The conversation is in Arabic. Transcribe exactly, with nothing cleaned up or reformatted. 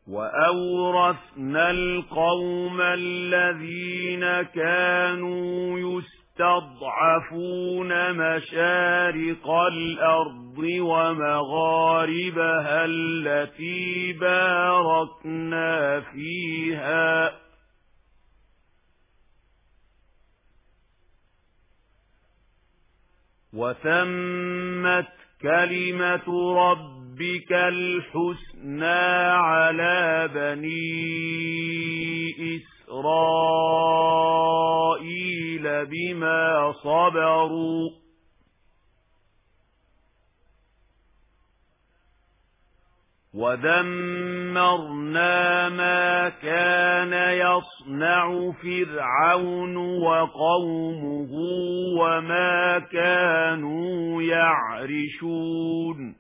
وَأَوْرَثْنَا الْقَوْمَ الَّذِينَ كَانُوا يُسْتَضْعَفُونَ مَشَارِقَ الْأَرْضِ وَمَغَارِبَهَا الَّتِي بَارَكْنَا فِيهَا وَتَمَّتْ كَلِمَةُ رَبِّكَ الْحُسْنَى عَلَى بَنِي إِسْرَائِيلَ بِمَا صَبَرُوا وَدَمَّرْنَا مَا كَانَ يَصْنَعُ فِرْعَوْنُ وَقَوْمُهُ وَمَا كَانُوا يَعْرِشُونَ